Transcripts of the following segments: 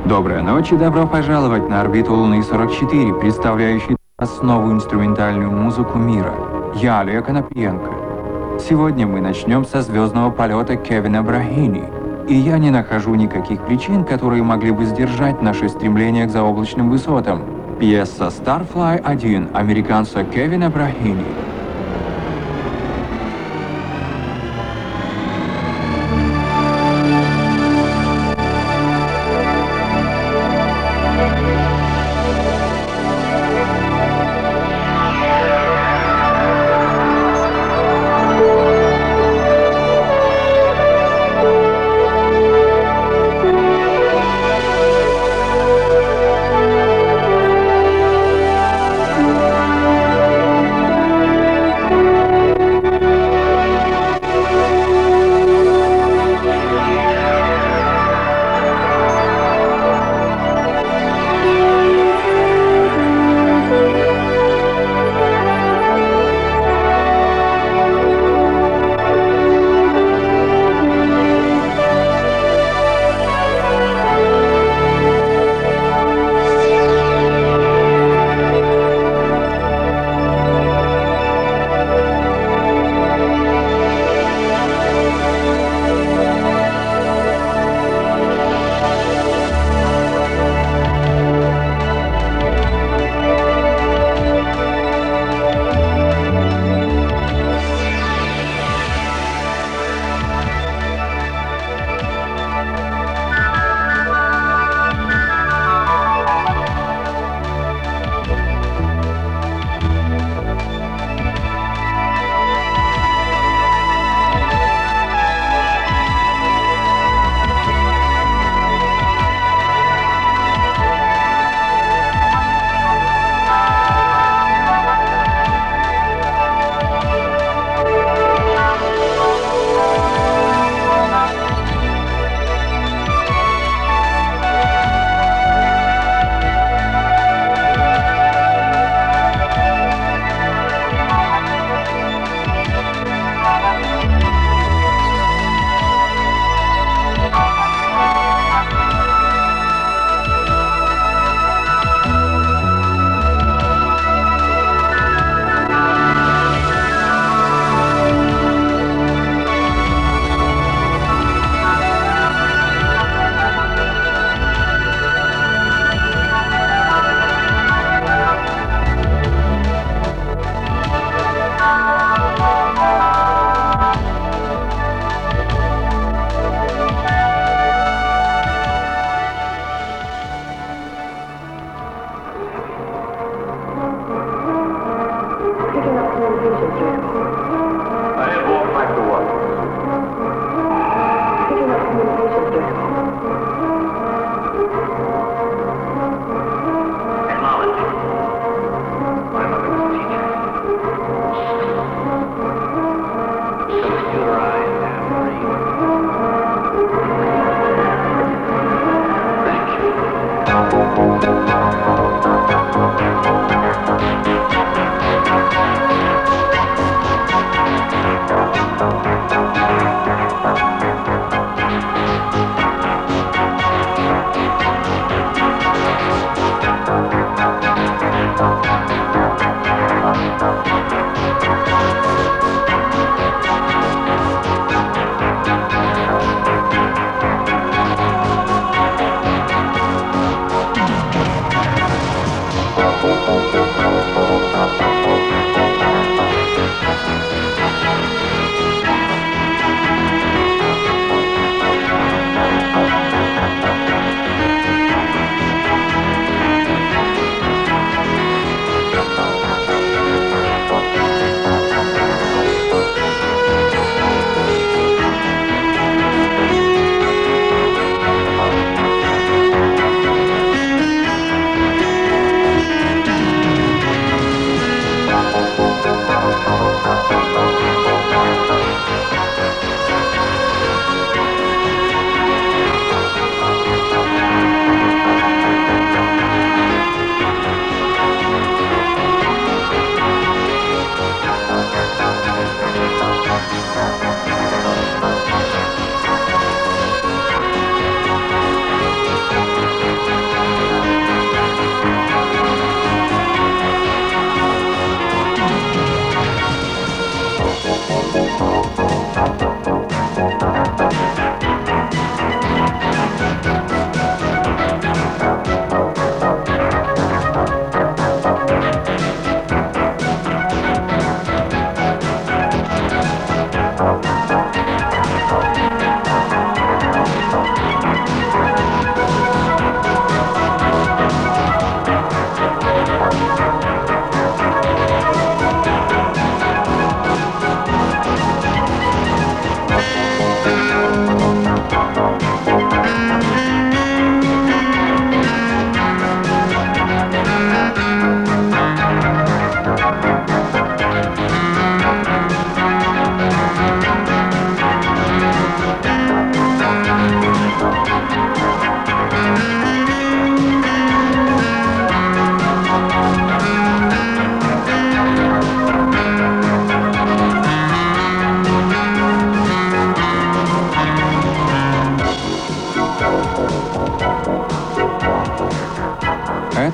Доброй ночи, добро пожаловать на орбиту Луны 44, представляющий основу инструментальную музыку мира. Я Олег Конопьенко. Сегодня мы начнем со звездного полета Кевина Брахини. И я не нахожу никаких причин, которые могли бы сдержать наше стремление к заоблачным высотам. Пьеса Starfly 1 американца Кевина Брахини.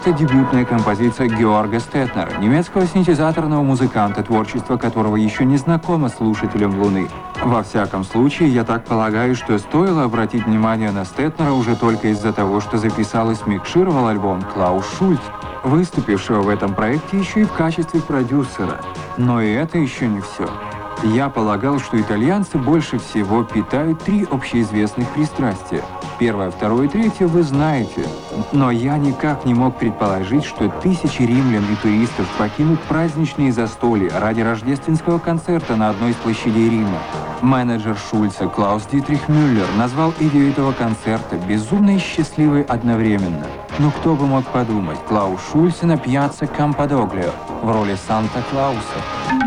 Это дебютная композиция Георга Стетнера, немецкого синтезаторного музыканта, творчество которого еще не знакомо слушателям Луны. Во всяком случае, я так полагаю, что стоило обратить внимание на Стетнера уже только из-за того, что записал и смикшировал альбом Клаус Шульц, выступившего в этом проекте еще и в качестве продюсера. Но и это еще не все. Я полагал, что итальянцы больше всего питают три общеизвестных пристрастия. Первое, второе и третье вы знаете. Но я никак не мог предположить, что тысячи римлян и туристов покинут праздничные застолья ради рождественского концерта на одной из площадей Рима. Менеджер Шульца Клаус Дитрих Мюллер назвал идею этого концерта безумно и счастливой одновременно. Но кто бы мог подумать, Клаус Шульце на пьяцца Кампадоглио в роли Санта-Клауса.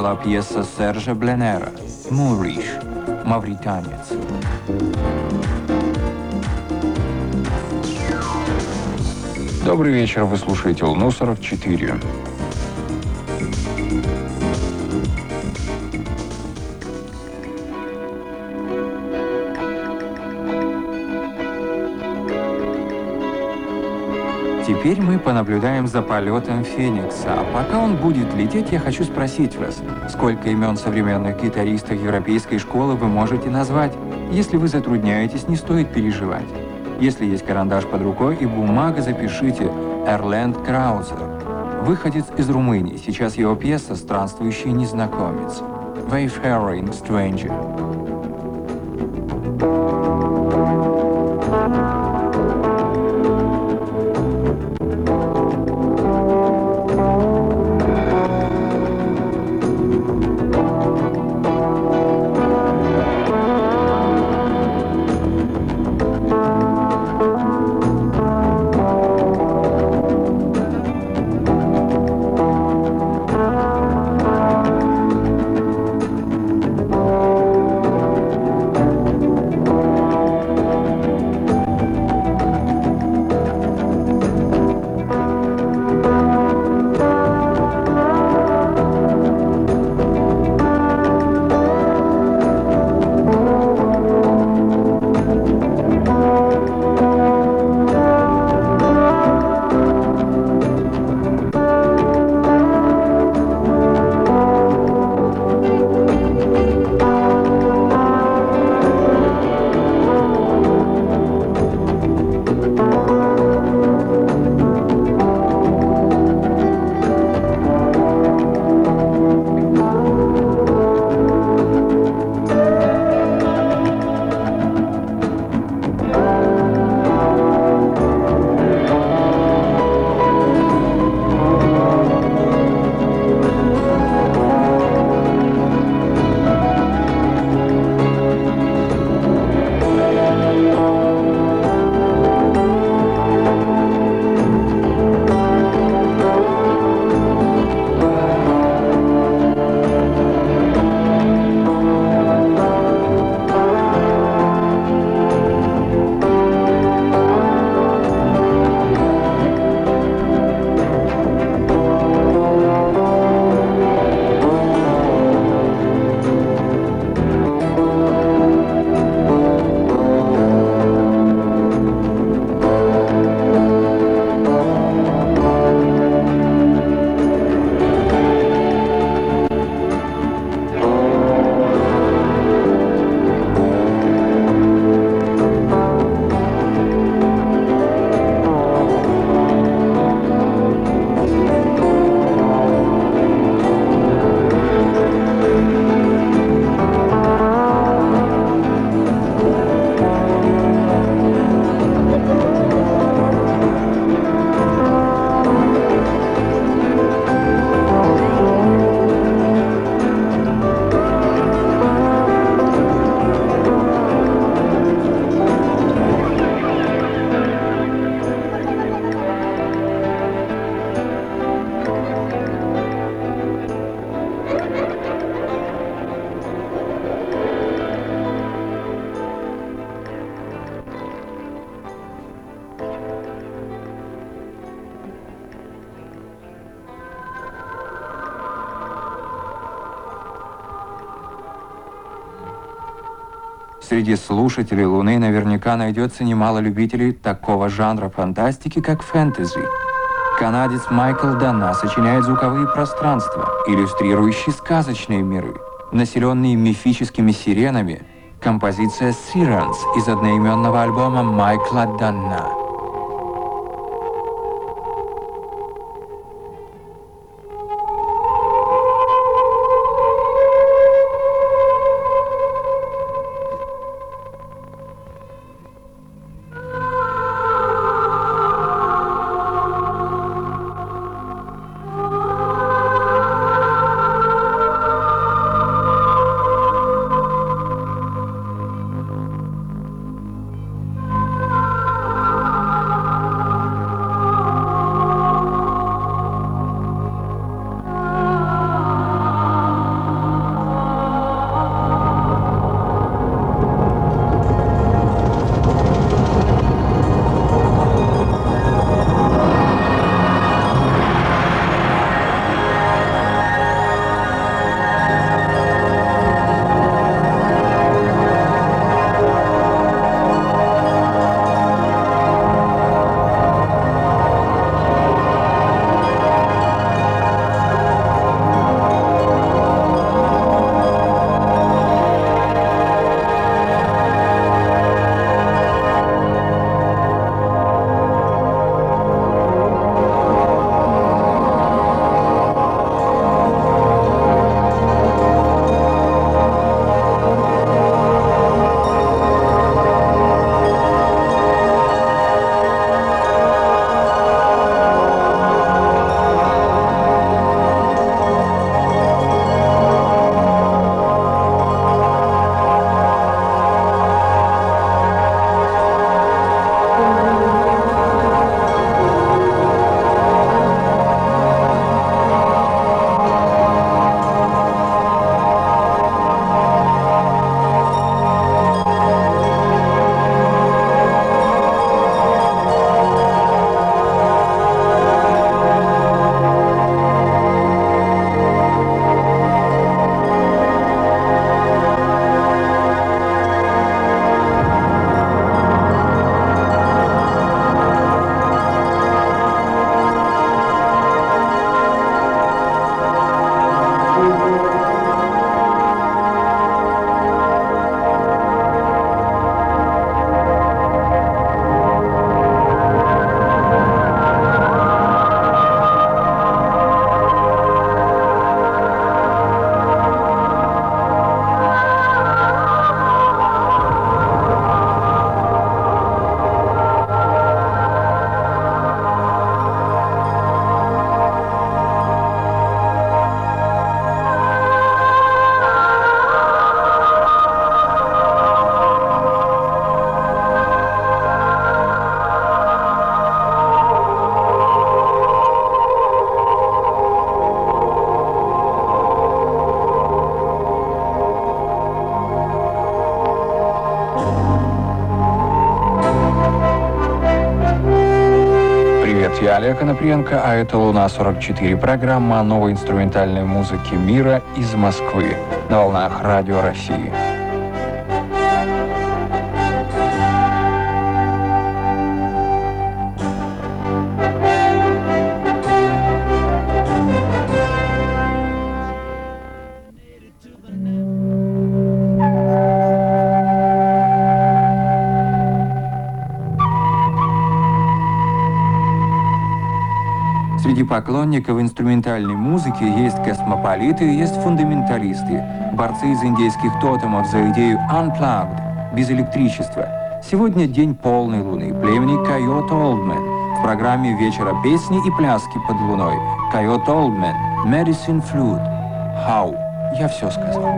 была пьеса Сержа Бленера «Муриш» — «Мавританец». Добрый вечер, вы слушаете Луну-44. Теперь мы понаблюдаем за полетом Феникса. А пока он будет лететь, я хочу спросить вас, сколько имен современных гитаристов европейской школы вы можете назвать? Если вы затрудняетесь, не стоит переживать. Если есть карандаш под рукой и бумага, запишите Эрленд Краузер. Выходец из Румынии. Сейчас его пьеса «Странствующий незнакомец» «Wayfaring Stranger». Среди слушателей Луны наверняка найдется немало любителей такого жанра фантастики, как фэнтези. Канадец Майкл Данна сочиняет звуковые пространства, иллюстрирующие сказочные миры, населенные мифическими сиренами. Композиция «Sirens» из одноименного альбома Майкла Данна. Я Олег Коноприенко, а это «Луна-44», программа о новой инструментальной музыке мира из Москвы на волнах Радио России. Среди поклонников инструментальной музыки есть космополиты, есть фундаменталисты, борцы из индейских тотемов за идею unplugged, без электричества. Сегодня день полной луны, племени Койот Олдмен. В программе вечера песни и пляски под луной. Койот Олдмен, Medicine Flute. How? Я все сказал.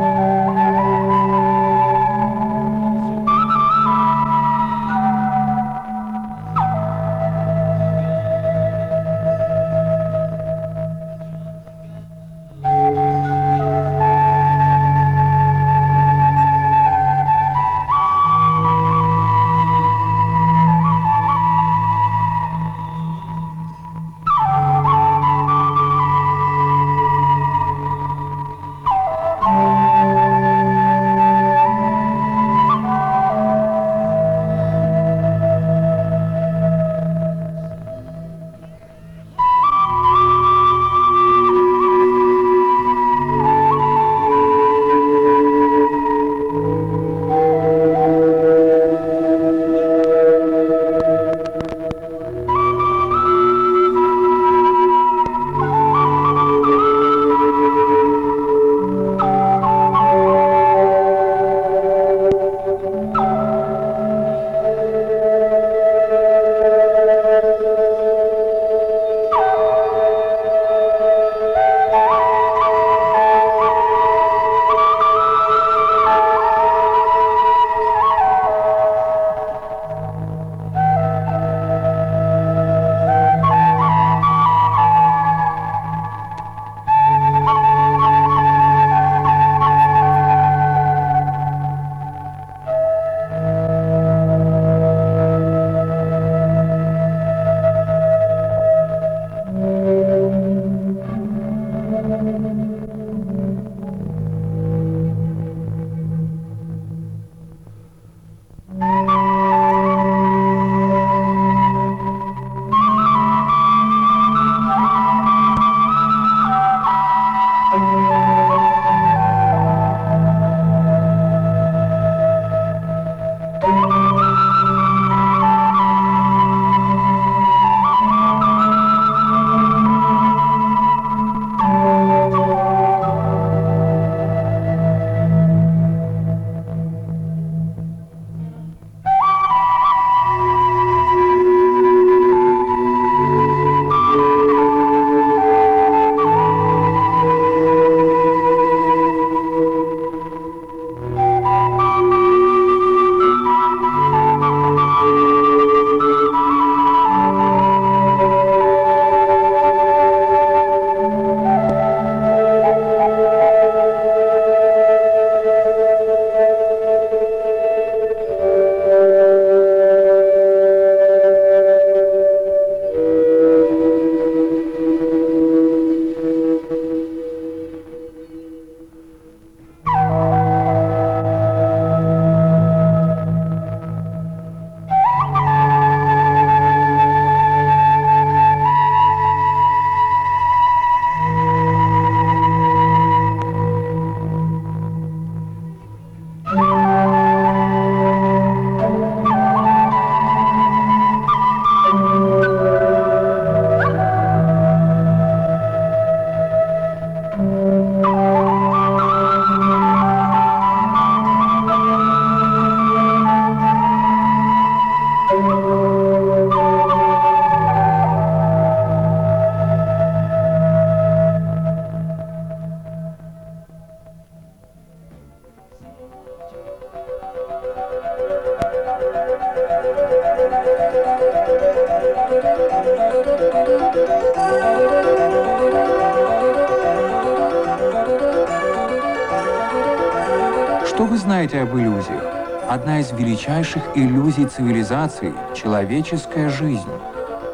Что вы знаете об иллюзиях? Одна из величайших иллюзий цивилизации – человеческая жизнь.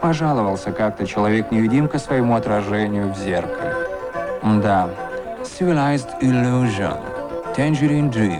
Пожаловался как-то человек-невидимка своему отражению в зеркале. Да, Civilized Illusion, Tangerine Dream.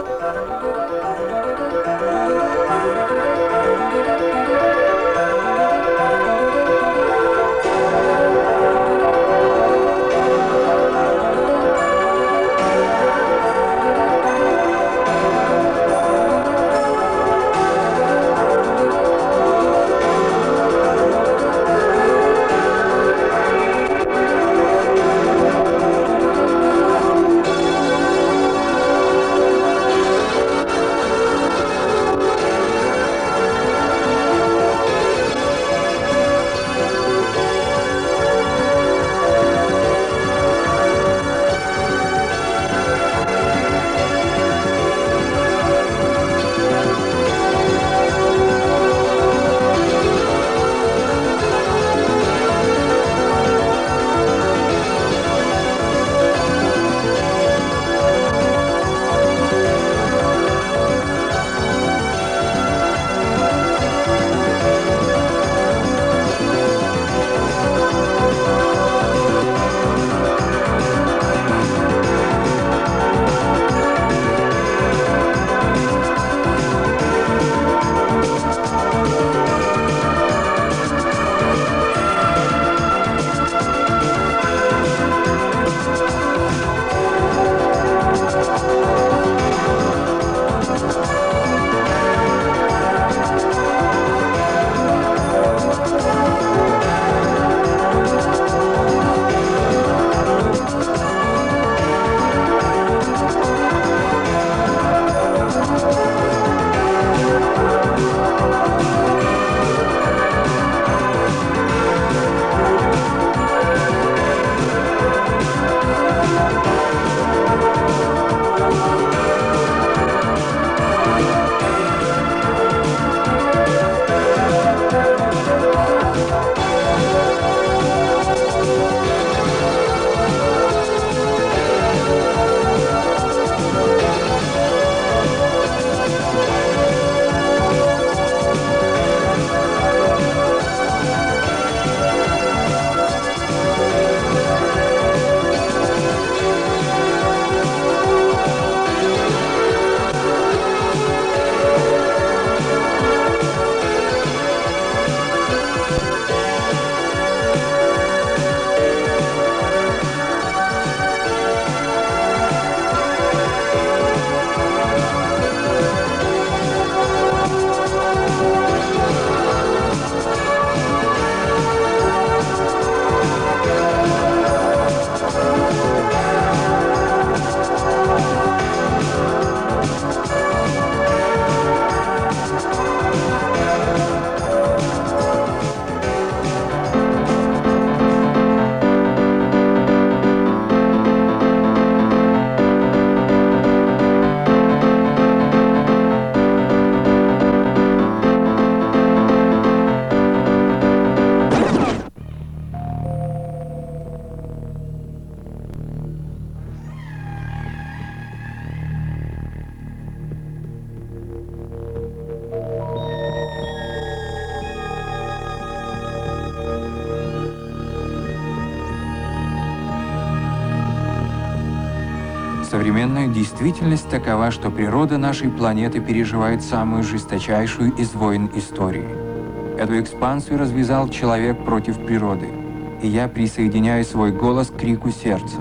Современная действительность такова, что природа нашей планеты переживает самую жесточайшую из войн истории. Эту экспансию развязал человек против природы, и я присоединяю свой голос к крику сердца.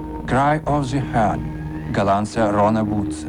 Cry of the Heart голландца Рона Вудса.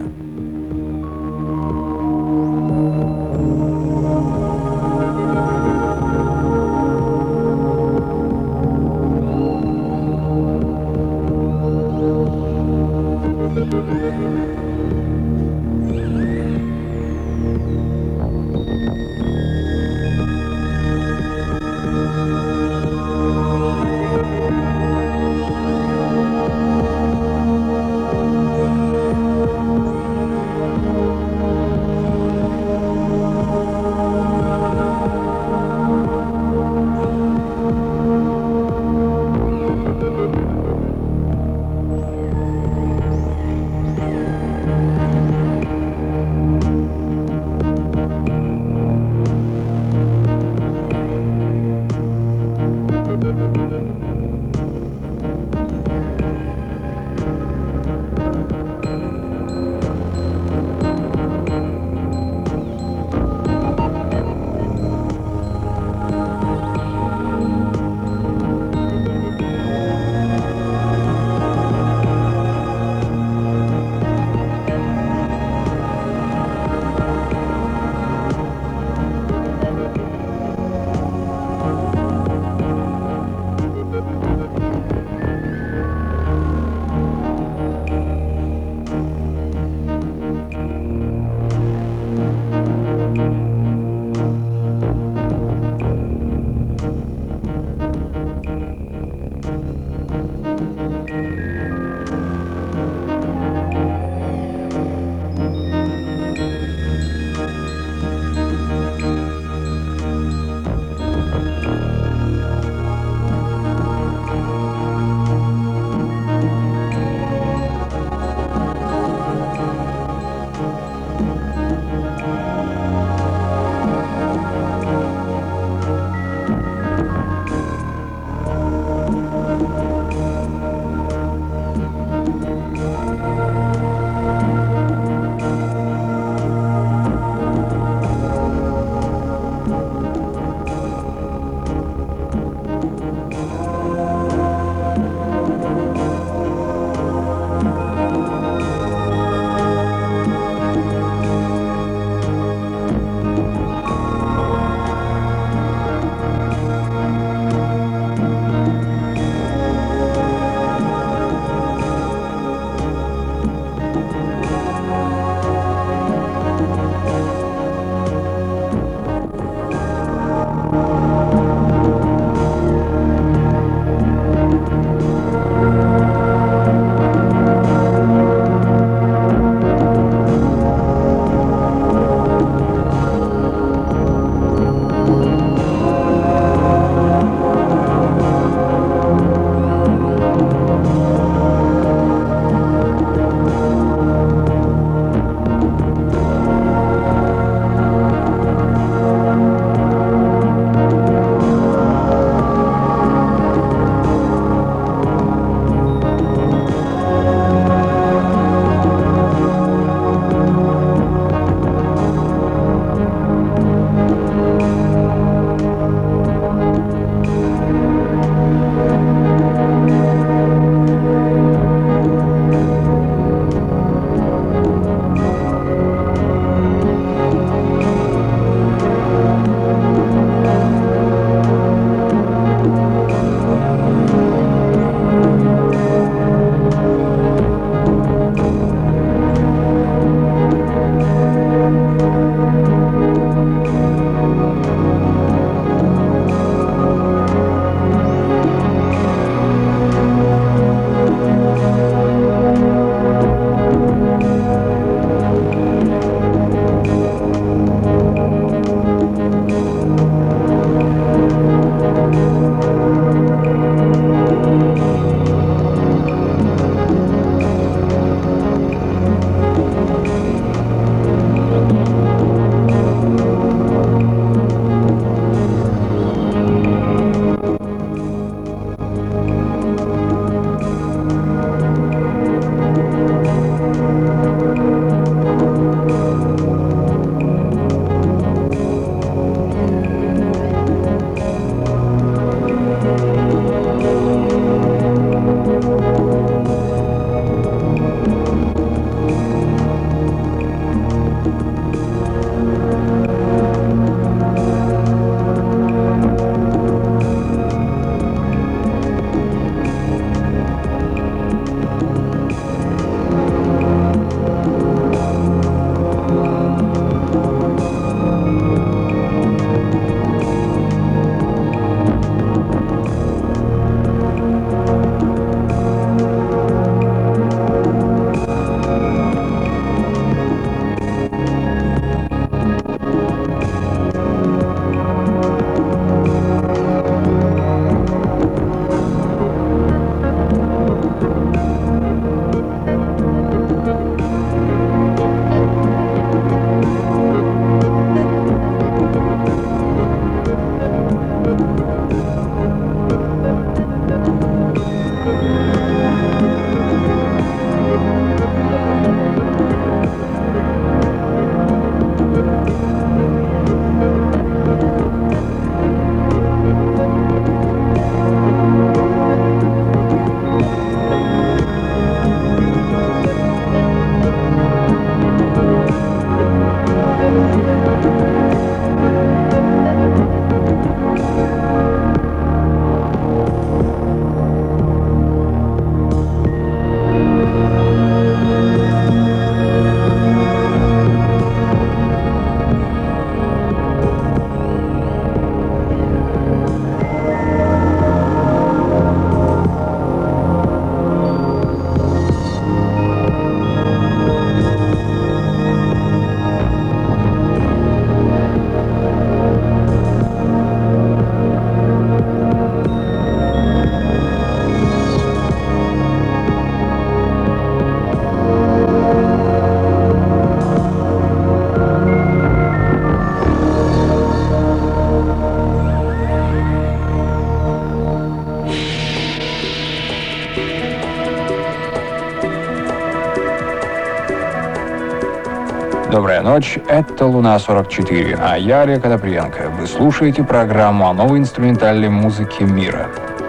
Добрая ночь, это Луна-44, а я Олег Коноприенко. Вы слушаете программу о новой инструментальной музыке мира.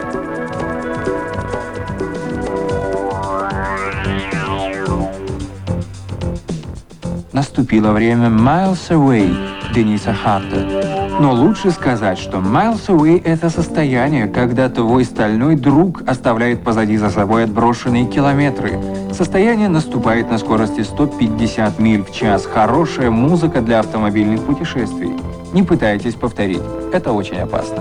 Наступило время Miles Away Дениса Харта. Но лучше сказать, что Miles Away — это состояние, когда твой стальной друг оставляет позади за собой отброшенные километры. Состояние наступает на скорости 150 миль в час. Хорошая музыка для автомобильных путешествий. Не пытайтесь повторить, это очень опасно.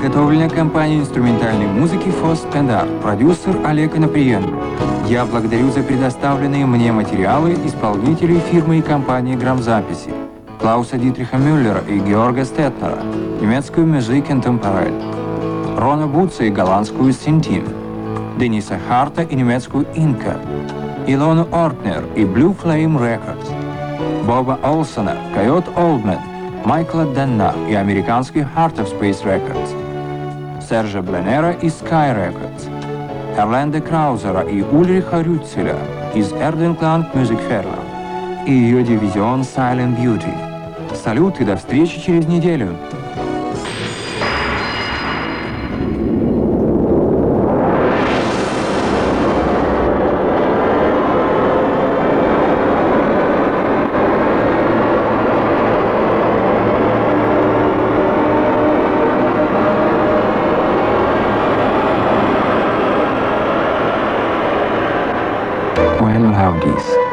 Подготовлена компания инструментальной музыки Fos Art, продюсер Олег Анаприенко. Я благодарю за предоставленные мне материалы исполнителей фирмы и компании грамзаписи Клауса Дитриха Мюллера и Георга Стетнера, немецкую Musik Intemperate, Рона Буца и голландскую Синтим, Дениса Харта и немецкую Инка, Илону Ортнер и Blue Flame Records, Боба Олсона, Койот Олдмен, Майкла Денна и американский Heart of Space Records, Сержа Бленера из Sky Records, Эрленда Краузера и Ульриха Рюцеля из Erdenklang Musikfirma и ее дивизион Silent Beauty. Салют и до встречи через неделю!